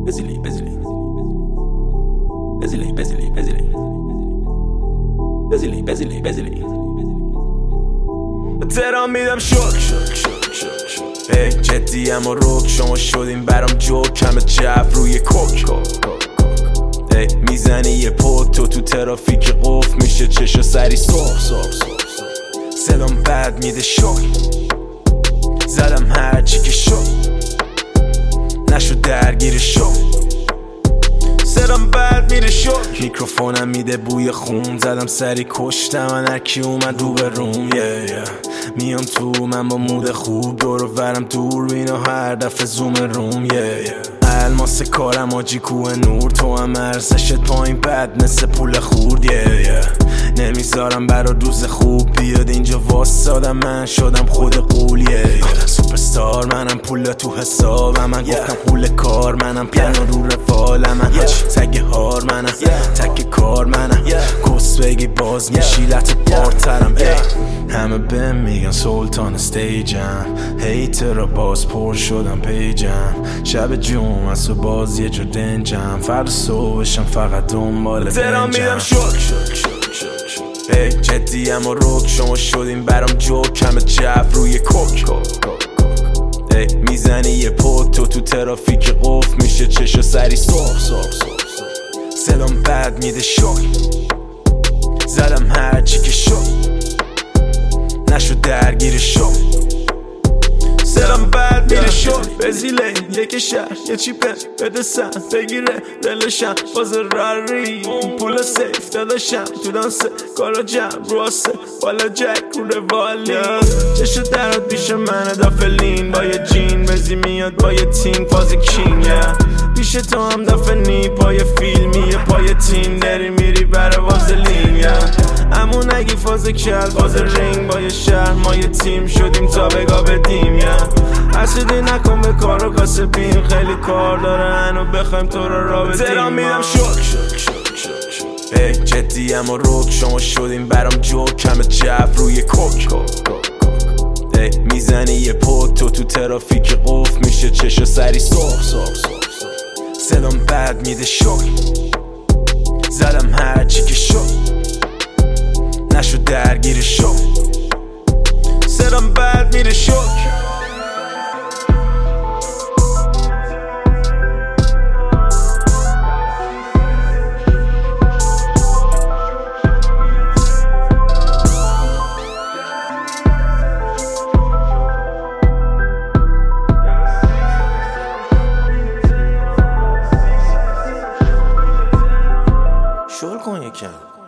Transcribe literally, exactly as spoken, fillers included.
busily, busily, busily, busily, busily, busily, busily, busily. تهران میدم شک شک شک شک شک ای جدی اما روک شما شدیم برام جوک همه جف روی کوک ای میزنی یه پوک تو تو ترافیک قف میشه چشا سری سرخ سرخ سرخ صدام بد میده شک زدم هرچی که شد نشد درگیر شد صدام بد میره شک میکروفونم میده بوی خون زدم سری کشتم من هرکی اومد رو به روم yeah, yeah. میام تو من با مود خوب دور و برم دور بینو هر دفعه زوم روم yeah, yeah. الماس کارم آجی کوه نور تو هم ارزشت پایین بد مثل پول خورد yeah, yeah. نمیذارم برا روز خوب بیاد اینجا واسادم من شدم خود قول yeah, yeah. سوپرستار منم پول تو حسابم من yeah. گفتم پول کار منم پیانو yeah. رو رفالم من yeah. تگ هار منم yeah. تک کار منم yeah. کس بگی باز میشی yeah. لط بارترم yeah. همه بهم میگن سلطان استیجم هیتر باز پر شدم پیجم شب جمعه و باز یه جا دنجم فرد صبحشم فقط دنبال بنجم تهران میدم شک شک شک شک شک ای جدی اما روک شما شدیم برام جوک همه جف روی کوک ای میزنی یه پوک تو تو ترافیک قف میشه چشا سری سرخ سرخ سرخ صدام بد میده شک زدم هرچی که شد نشد درگیر شد صدام بد میره شد بزیله یک شهر یه چیپه بده سن بگیره دلشم باز راری پول سیف داداشم تو دانسه کارا جمع رو آسه بالا جک رو روالی چشو درات بیش من دافلین با یه جین بزی میاد با یه تیم فاز کینگ پیش تو هم دفنی پای فیلمی یه پای تیم داری میری برا وازلین امون اگی فاز کل فاز رینگ با یه شهر ما یه تیم شدیم تا بگا بدیم حسودی نکن به کار و کاسبیم خیلی کار داره هنو بخوایم تو رو را بدیم تهران میدم شک شک شک شک شک ای جدی اما روک شما شدیم برام جوک همه جف روی کوک ای میزنی یه پوک تو تو ترافیک قف میشه چشا سری سرخ سرخ سرخ صدام بد میده شک زدم هرچی که شد نشد درگیر شد صدام بد میره شک شل کن یکم